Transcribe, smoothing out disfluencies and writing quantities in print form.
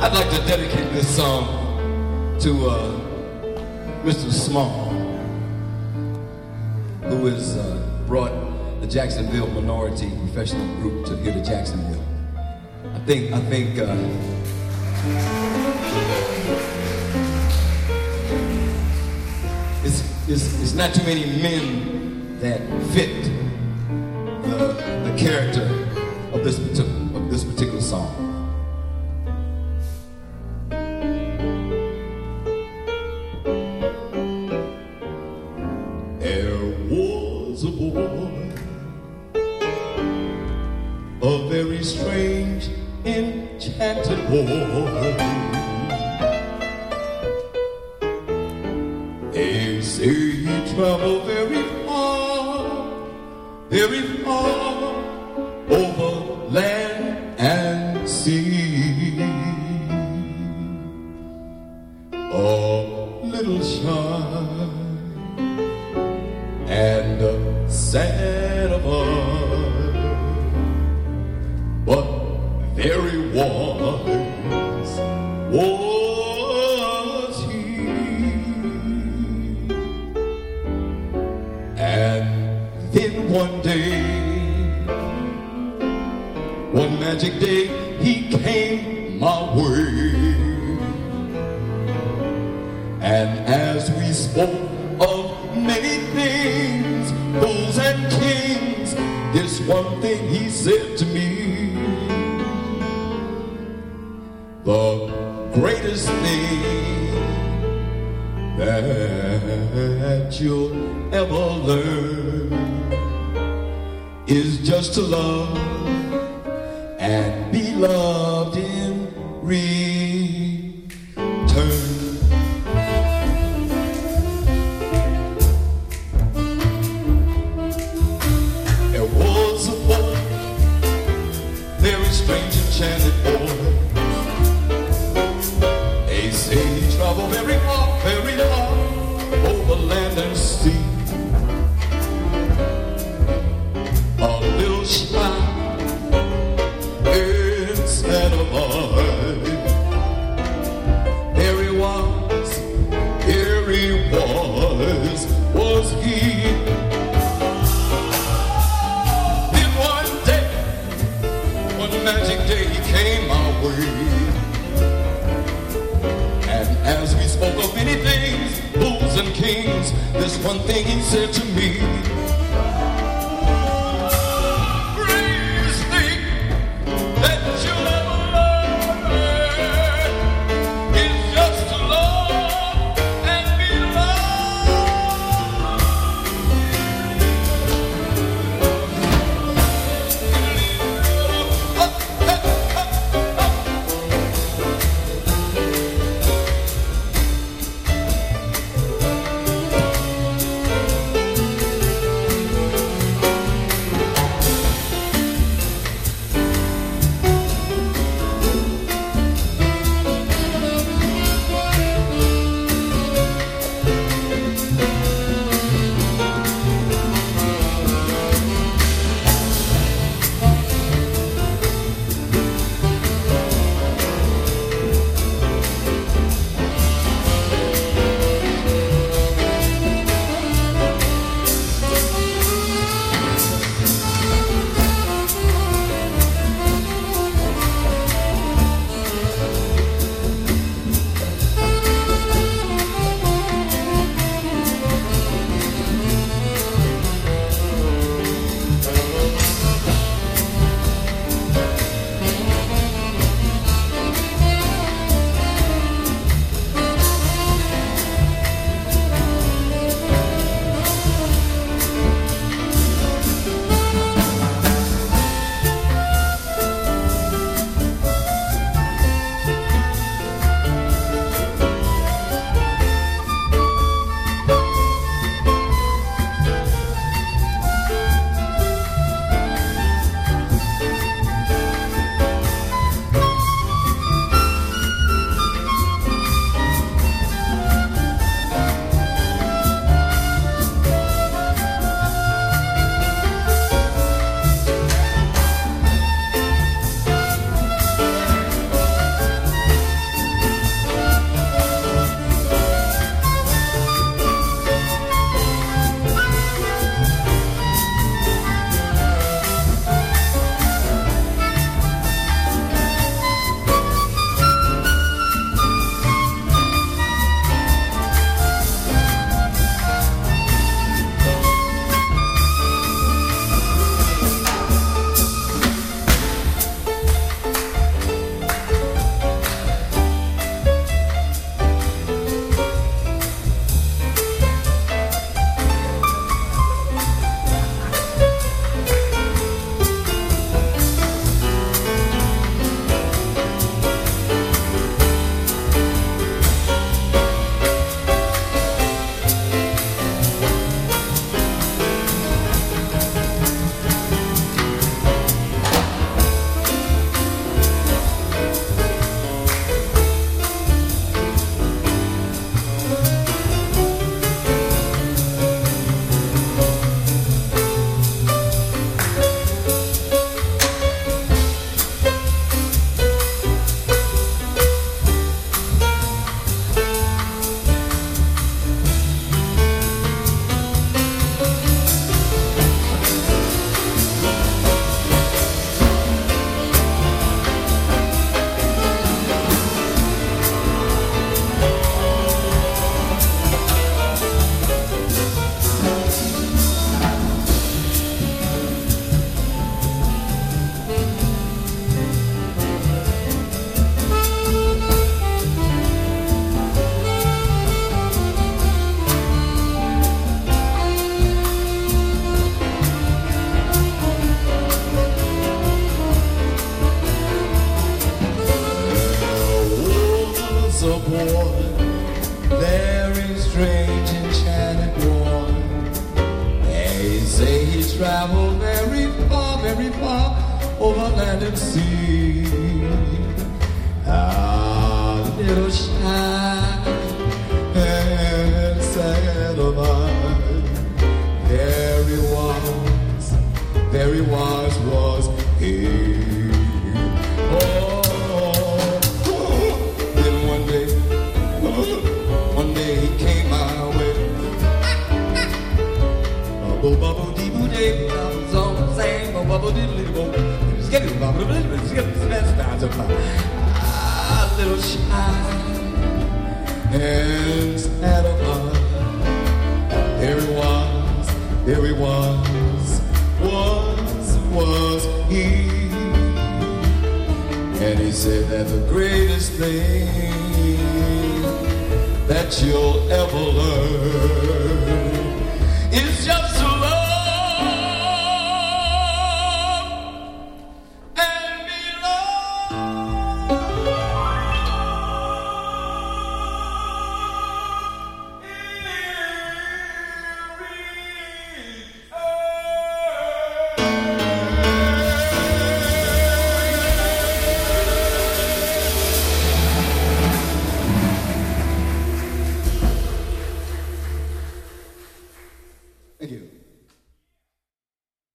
I'd like to dedicate this song to Mr. Small, who has brought the Jacksonville Minority Professional Group to here to Jacksonville. I think it's not too many men that fit the character of this particular song. There was a boy, a very strange, enchanted boy. They say he traveled very far over land and sea. A little shy and sad of heart, but very wise was he. And then one day, one magic day, he came my way. And as we spoke of many things, fools and kings, this one thing he said to me: the greatest thing that you'll ever learn is just to love and be loved in return. There was a boy, very strange, enchanted boy. They say he traveled very far, over land and sea. A little shy, instead of heart. Very wise was he. Then one day, one magic day, he came my way. And as we spoke of many things, fools and kings, this one thing he said to me: greatest thing that you'll ever learn is just to love and be over land and sea. A little shy and sad of eye, very wise was he. Then one day he came my way. Bubble dee boo day, I was on the same bubble diddly boo. Just get it, bubble diddly, just get the best down to a little shy and sad of eye. There he was he. And he said that the greatest thing that you'll ever learn